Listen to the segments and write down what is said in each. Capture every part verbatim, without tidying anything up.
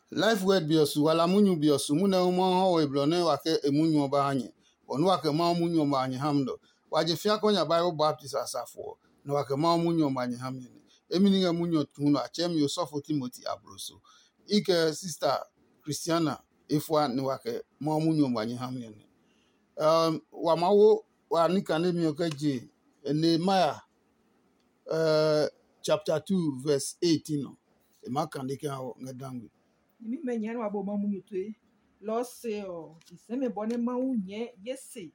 life word biosu wala munyu biosu muna mo ho eblone wake emunyu ba anye onu wake ma munyu ba anye hamdo waje fia konya Bible Baptist asafo no wake ma munyu ba anye hamni emini nga munyu tuno achem Yosofo Timothy Abroso ike sister Christiana ifwa ni wake ma munyu ba anye hamni um wa mawo wa nikane mi okeje Nehemiah uh chapter two verse eighteen no e makande ka ngadangwe mi menye no abo mamu nyutwe lo se o iseme bone mawu nye yesi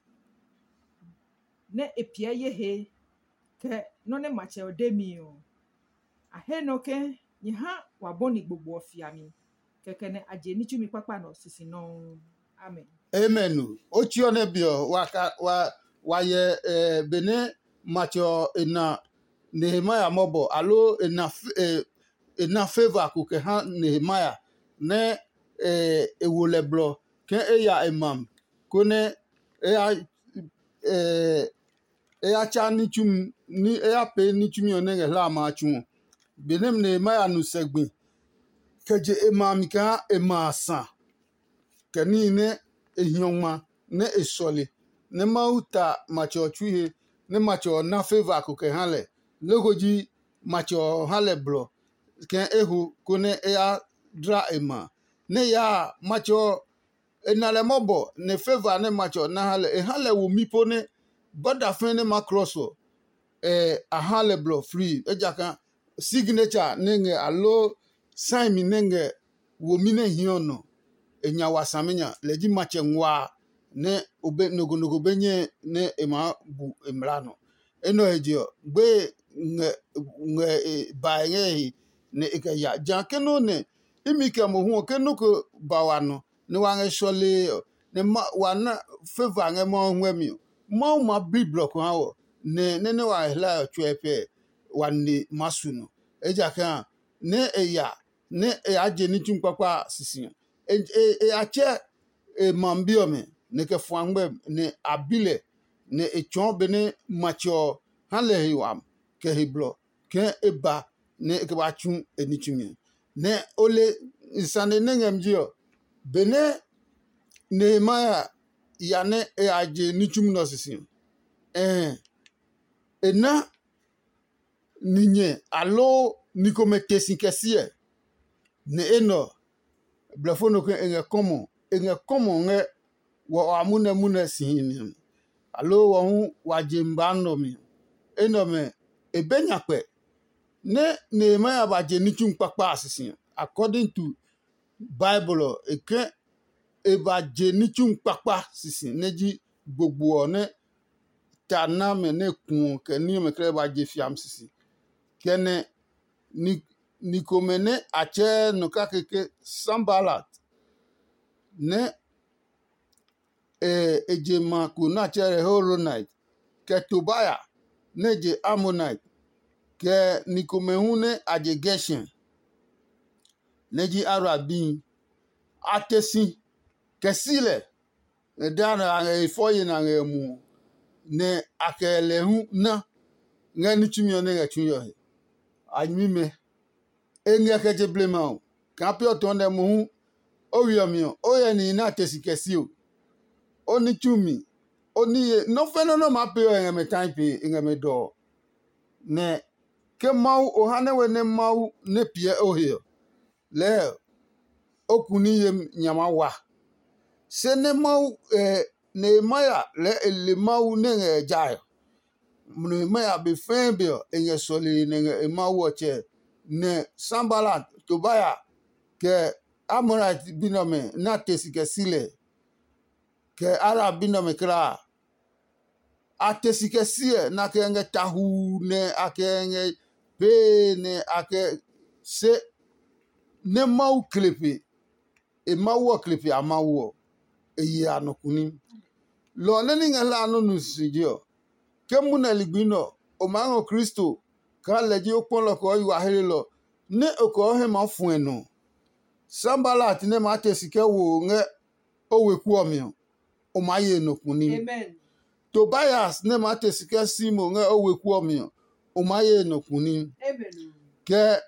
ne epia ye he ke no ne mache odemi o ahe no ke nye ha waboni gbogbo ofia mi keke ne aje ni chumi papa no sisi no amen amen ochio ne bio waka wa waye eh, bene macho ena Nehemiah mobo alo ena eh, ena favor ku ke ha Nehemiah ne eh, ewole blo ke eya imam kone eya eh, eya cha ni chum ni eya pe ni chumi onenge la ma chum benem Nehemiah nu segbi keje imam ka emasa kani ne ehioma ne esole ne mauta macho chuhe ne macho na favor ku ke hale logoji macho hale blo ke ehu kone eya dra ema ne ya macho enale mobo ne favor ne macho na hale e hale wo mipo ne boda fen ne macrosso eh a hale blo free ejaka signature nenge alo sign mi nenge wo mi ne hiono enya wasamenya leji mache nwa ne obe nogonogo benye ne ema bu emrano eno ejio gbe nge nge ba nge ne ikaya jankeno ne imike mo hu kenu ko bawano ne wange shole ne ma wana favor nge mo hwemi mo ma bi block hawo ne ne ne wa hla chwepe wanni masuno ejaka ne eya ne aje ni tumpapa sisi e e ache e mambiome ne ke fuangbe ne abile ne echon bene macho hale hiwam ke hiblo ke eba ne ke bachu enichumi ne ole isane nengemjio bene Nehemiah yane e aje nichumi no sisi eh ena ninye alo nikome tesinkesie ne eno blafono ke enge komo enge komo nge wa amune mune sihini alo wa hu wajimbano mi eno me ebenyakpe ne Nehemiah baje nichum papa asisi according to Bible eke ebaje nichum papa sisi neji gbogbo ne tana me ne kun ke ni me kre baje fiam sisi kene ni nikomene ache no kakeke Sambalat ne e ejema ku na chere Horonite ke Tobaya ne je Ammonite ke nikomehune aje Geshem ne ji Arabin atesi ke sile ne dana e foye na ngemu ne akele hu na ngani chimio ne gachuyo anyime enye keje blema kapio tonde mu oyomio oyeni na tesikesio oni chumi oni no fenono mapio ngame type ngame do ne ke mau ohane we ne mau ne pie ohio le okuni yem nyama wa se ne mau eh, Nehemiah le le mau ne jayo Nehemiah be fembio enye soli ne mau oche ne Sambalat Tobaya ke Ammonite binome na tesike sile ke Arab binome kra atesike sie na ke nge tahu ne ake nge pe ne ake se ne mau klipi e mau klipi amawo e ya no kuni lo ne ni ngala no nusijio ke muna ligbino o mango Kristo ka leji opolo ko yu ahelo ne oko he ma fun enu Sambalat ne ma tesike wo nge oweku omi o ma ye no kuni amen Tobias ne ma tesike simo nge oweku omi o ma ye no kuni amen ke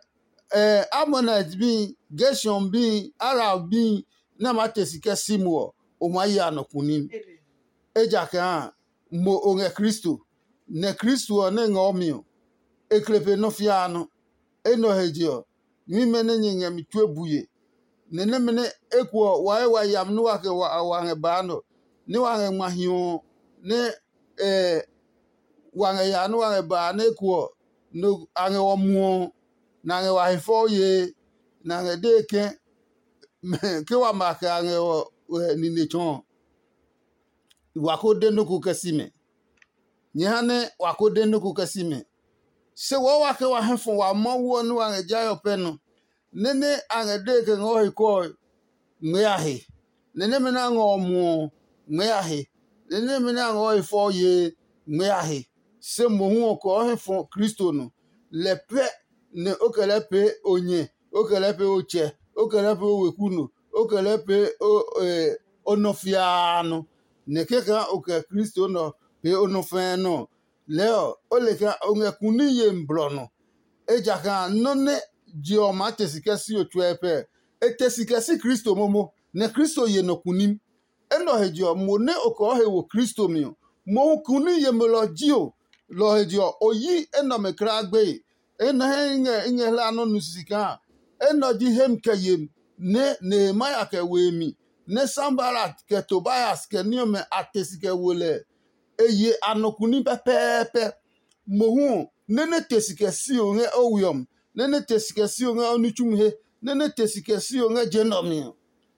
eh, Ammonite bi, Gershon bi, Arab bi, na matesika simuo, umayi anokunim. Eja ka mo onge Kristo. Ne Kristo ne ngomio. Eklepe no fiano. Eno hejio. Mi mene nyinga mitwe buye. Nene mene ekwo wae wa yam no wake wa wange bano. Ni wange mahio ne eh wange ya no wange ba ne ekwo no ange omuo na ange wa ifo ye na ange deke ke wa maka ange o ni nechon wakode no kukasime nyane wakode no kukasime se wo wake wa hefo wa mawo no ange jayo peno nene ange deke ngo iko ngyahe nene mena ngo mu ngyahe nene mena ngo ifo ye ngyahe se mo ko hefo Kristo no lepe ne okelepe onye okelepe oche okelepe owekuno okelepe o eh, onofiano ne keka oke Kristo no pe onofeno leo oleka ongekuni ye mblono ejaka none jioma tesikasi otwepe etesikasi Kristo momo ne Kristo ye no kunim eno hejio mo ne oko he wo Kristo mi mo kuni ye melogio lo hejio oyi eno mekra gbe eno he nge nge la no nusika eno di hem kayem ne ne maya ke wemi ne Sanballat ke Tobias ke niome atesike wole eye anokuni pepepe mohu nene tesike si onge owiom nene tesike si onge onuchumhe nene tesike si onge genomi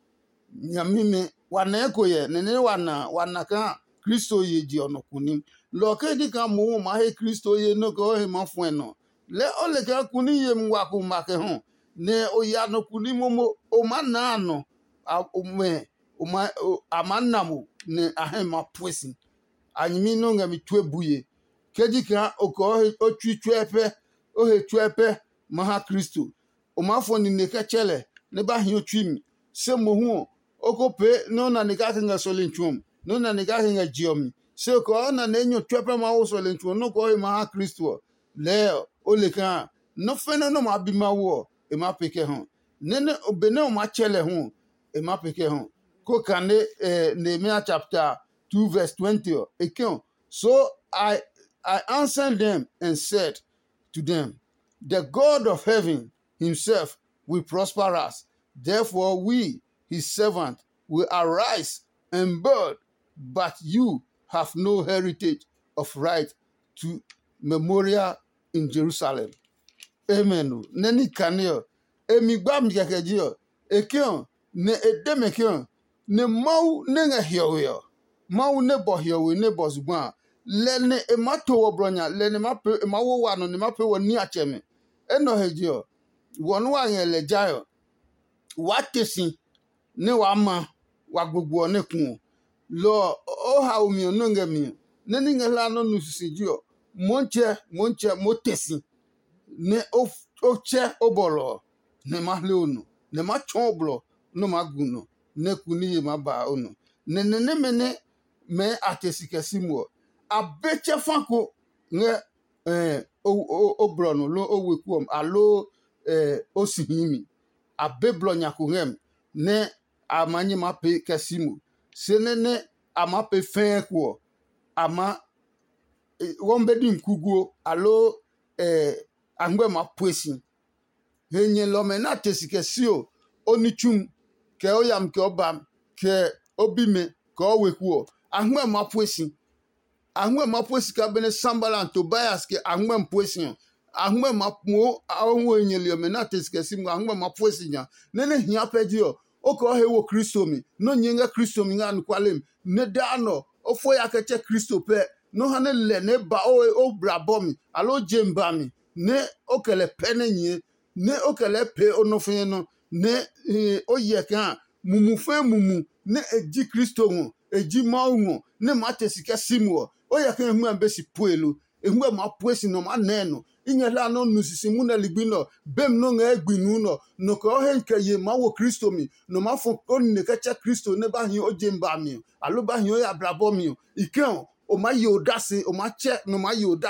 nyamime wana ekoye nene wana wana ka Kristo ye ji onokuni loke di ka mo ma he Kristo ye no ko he mafueno le ole ka kuni ye mwaku make ho ne oya nokuni momo o manano ome uma amanamu ne ahema pwesi anyimi no nga mitwe buye kedika oko otwitwepe ohe twepe maha Kristo o mafo ni neka chele ne ba hi otwimi se mohu okope no na neka nga solinchum no na neka nga jiomi se ko na nenyo twepe ma wo solinchum no ko maha Kristo le oleka no feno no ma bima wo e ma peke ho nene obene o ma chele ho e ma peke ho ko kane eh, Nehemiah chapter two verse twenty ekon so I I answered them and said to them, the God of heaven himself will prosper us. Therefore we, his servant, will arise and build, but you have no heritage of right to memorial in Jerusalem. Amen. Neni kanio. Emigba mjekejio. Ekon ne edemekon. Ne mau nenge hiyo. Mau ne bo hiyo ne bo zugwa. Lene emato wobronya. Lene mape emawo wano ne mape wani acheme. Eno hejio. Wonu wange lejayo. Watesi ne wama wagbogbo ne kun. Lo oha umio nonge mi. Neni ngela no nusijio. Monche monche motesi. Ne oche obolo. Ne mahle onu. Ne ma choblo. No maguno. Ne kuniye maba onu. Ne ne ne mene me atesike simwo. Abeche fanko nge eh o obrono lo owekuom alo eh osihimi. Abeblo nyakungem ne amanyi mape kesimu. Senene amape fenko ama eh, wombedi mkugo alo eh angwe mapwesi. Henye lome na tesike sio onichum ke oyam ke obam ke obime ke owekuo ahwe mapwesi ahwe mapwesi ka bene Sanballat Tobias ke ahwe mpwesi ahwe mapmo ahwe nyeli lome na tesike simu ahwe mapwesi nya nene hia pedio oko hewo Kristo mi no nyenga Kristo mi nganu kwalem ne dano ofo ya keche Kristo pe no hane le ne ba o o brabomi alo jemba mi ne okele pene nye ne okele pe onofin no ne eh, oye kan mumu fe mumu ne eji Kristo ngo eji ma ngo ne matesike simu oye kan hu ambesi puelu ehun ma puesi no ma neno inyela no nusisi mu na ligbino bem no nga egbinu no no ko he nke ye ma wo Kristo mi no ma fo on ne kacha Kristo ne ba hin ojemba mi alo ba hin o ya brabo mi ikan o ma ye odase o ma che no ma ye odase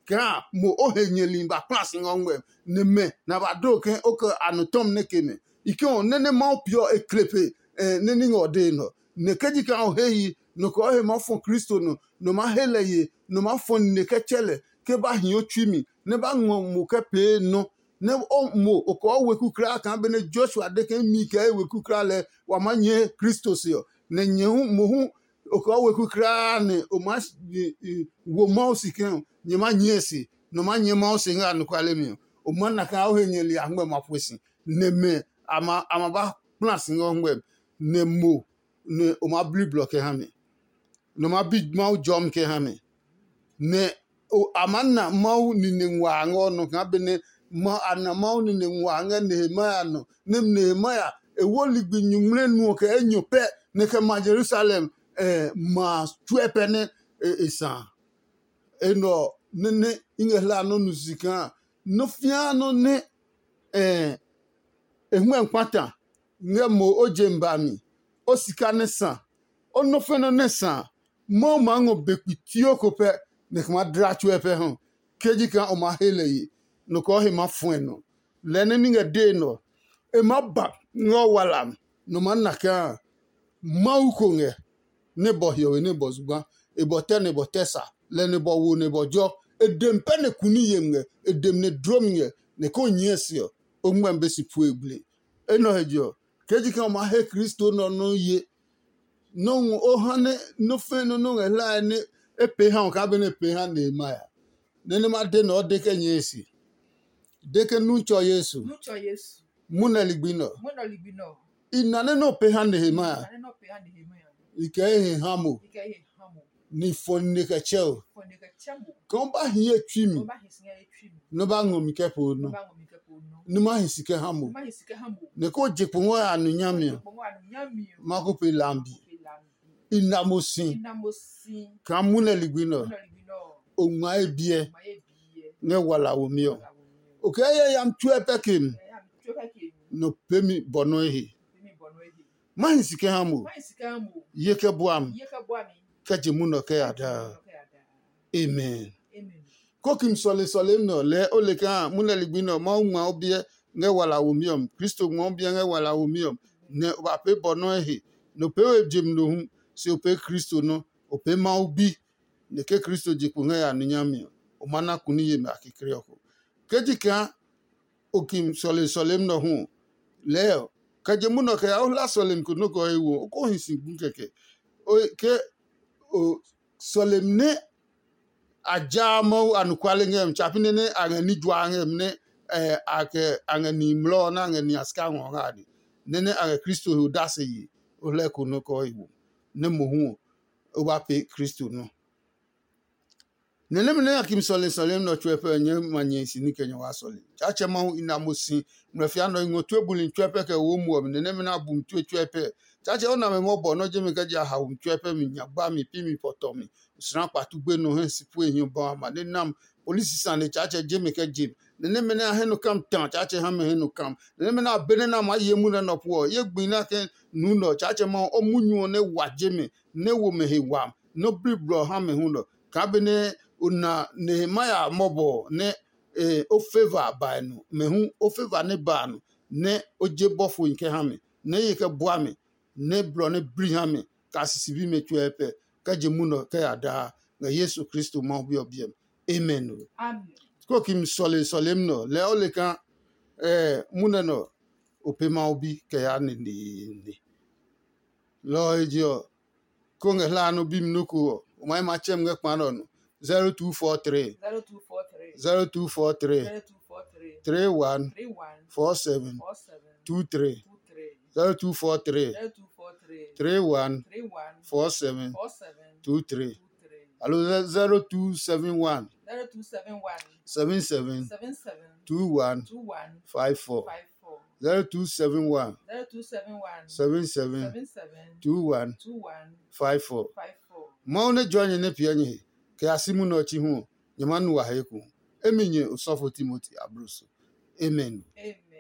ka mo ohenyeli ba class ngongwe ne me na ba do ke oke anotom ne keme ike on ne ne ma pio eklepe ne ni ngode no ne keji ka o heyi no ko he ma fon Kristo no no ma heleye no ma fon ne ke chele ke ba hin otwimi ne ba ngom mo ke pe no ne o mo o ko weku kra kan be ne Joshua de ke mi ke weku kra le wa ma nye Kristo sio ne nye hu mo hu o ko weku kra ne o ma wo ma si ke nye ma nye si no ma nye ma si nga no kwale mi o ma na ka o henyeli angbe ma fosi ne me ama ama ba plus ngomwe ne mo ne o ma bli block ha me no ma big mau jom ke ha me ne o amanna mau ni ne nwa ngo no ka be ne ma ana mau ni ne nwa nga ne ma no ne ne ma ya e woli gbinyumre nu ke enyo pe ne ke ma Jerusalem eh ma tuepe ne esa eno ne ne ingela no nuzika no fia no ne eh ehun enkwata nge mo ojemba mi osika ne san ono feno ne san mo mango bekiti okope ne kama drachu epe hon keji kan o ma hele no ko he ma fun no le ne ninga de no e ma ba ngo walam no man naka ma uko nge ne bo hio ne bo zuba e bo te ne bo tesa le ne bo wo ne bo jo e dem pe ne kuni yemge e dem ne drum nge ne ko nyesio o mwa mbesi pu egle eno hejo keji kan ma he Kristo no no ye no o hane no fe no no la ne e pe ha ka be ne pe ha ne ma ya ne ne ma de no de ke nyesi de ke nu cho Yesu nu cho Yesu muna ligbino muna ligbino ina ne no pe ha ne ma ya ne no pe ha ne ma ya ike he hamo ike he hamo ni fonne ka cheo fonne ka chamo kon ba hie twimi no ba hisinga e twimi no ba ngomi ke po no ba ngomi ke po no ni ma hisike hamo ma hisike hamo ne ko jepo ngo anu nyame po ngo anu nyami ma ko pe lambi ina mosin ina mosin kan muna ligbino muna ligbino o ma ebie ma e biye ne wala wo mi o okay yam tu epekim ya tu epekim no pemi bono ehi mi bono ehi ma hisike hamo ma hisike hamo yeke buam yeke boami kaje muno ke ada amen amen kokim sole sole no le ole kan muna ligbino ma unwa obie nge wala wo mi om Kristo mo obie nge wala wo mi om ne ba pe bono ehi no pe ejim no hu si o pe Kristo no o pe ma obi ne ke Kristo jiku nge ya nyame o mana kuni ye ma kikire oko keji kan okim sole sole no hu le kaje muno ke o la sole ko no ko ewo ko hinsin gun keke o ke o solemne ajamo anukwale ngem chapine ne angani jwa ngem ne eh ake angani mlo na angani aska ngadi ne ne age Kristo hu dase yi o le ko no ko ewo ne mo hu o ba pe Kristo no ne le mene akim sole sole no twepe nye manye sini kenya wa sole chache ma hu ina mosi mrefia no ngotu ebuli twepe ke wo mu ne ne mena bum twe twepe chache ona me mo bo no je me ka ja ha um twepe mi nyagba mi pi mi poto mi usran patu gbe no hen sipu ehun ba ma ne nam police san ne chache je me ka jim ne ne mena he no kam tan chache ha me he no kam ne ne mena bene na ma ye mu na no po ye gbin na ke nu no chache ma o munyu ne waje me ne wo me he wam no biblo ha me hu no ka bene una Nehemiah mobo ne eh, o favor ba no me hu o favor ne ba no ne o je bofo nke ha me ne ye ke boa me ne bro ne bri ha me ka sisibi me twepe ka je mu no ka ya da na Yesu Kristo ma obi obiem amen amen ko kim sole solem no le o le kan eh muna no o pe ma obi ka ya ne ni lo ejo ko nge la no bim no ko o mai ma chem nge pa no zero two four three zero two four three zero two four three zero two four three three one three one four seven four seven two three two three zero two four three zero two four three three one three one four seven four seven two three. two three Hello zero two seven one zero two seven one seven seven seven seven two one two one five four five four zero two seven one zero two seven one seven seven seven seven two one two one five four. five four Ma one join ne pia nyi ke asimu no chi hu nyama nu wa heku eminye Osofo Timothy Abruso amen. amen.